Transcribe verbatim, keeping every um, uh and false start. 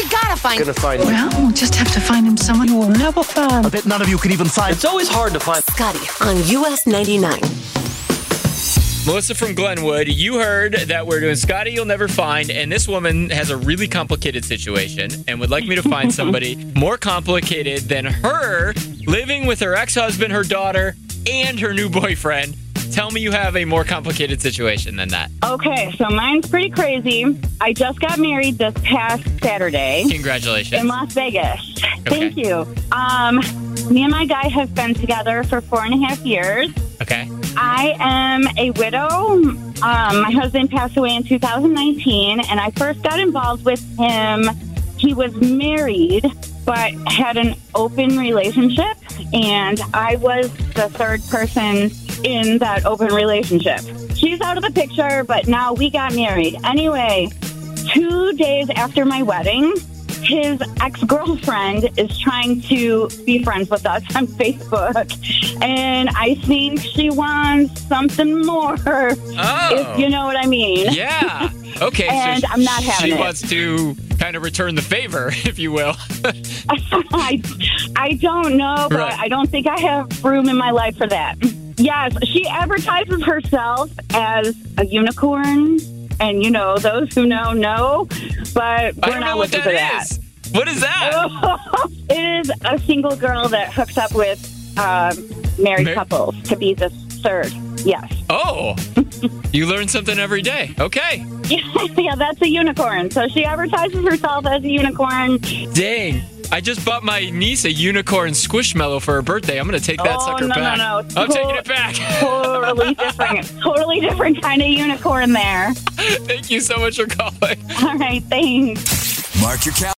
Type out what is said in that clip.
We gotta find Gonna find him. Well, we'll just have to find him someone you will never find. I bet none of you could even find. It's always hard to find. Scotty on U S ninety-nine. Melissa from Glenwood, you heard that we're doing Scotty You'll Never Find, and this woman has a really complicated situation and would like me to find somebody more complicated than her, living with her ex-husband, her daughter, and her new boyfriend. Tell me you have a more complicated situation than that. Okay, so mine's pretty crazy. I just got married this past Saturday Congratulations. in Las Vegas. Okay. Thank you. Um, me and my guy have been together for four and a half years. Okay. I am a widow. Um, my husband passed away in two thousand nineteen, and I first got involved with him. He was married, but had an open relationship, and I was the third person in that open relationship. She's out of the picture, but now we got married. Anyway, two days after my wedding, his ex-girlfriend is trying to be friends with us on Facebook, and I think she wants something more, Oh. if you know what I mean. Yeah. Okay. And so I'm not having she it. wants to kind of return the favor, if you will. I, I don't know, but Right. I don't think I have room in my life for that. Yes, she advertises herself as a unicorn, and, you know, those who know, know, but I we're don't not know what looking that for that. is. What is that? It is a single girl that hooks up with uh, married Mar- couples to be the third. Yes. Oh, you learn something every day. Okay. Yeah, that's a unicorn. So she advertises herself as a unicorn. Dang. I just bought my niece a unicorn squishmallow for her birthday. I'm going to take that Oh, sucker no, no, back. no. I'm To- taking it back. Totally different. Totally different kind of unicorn there. Thank you so much for calling. All right, thanks. Mark your calendar.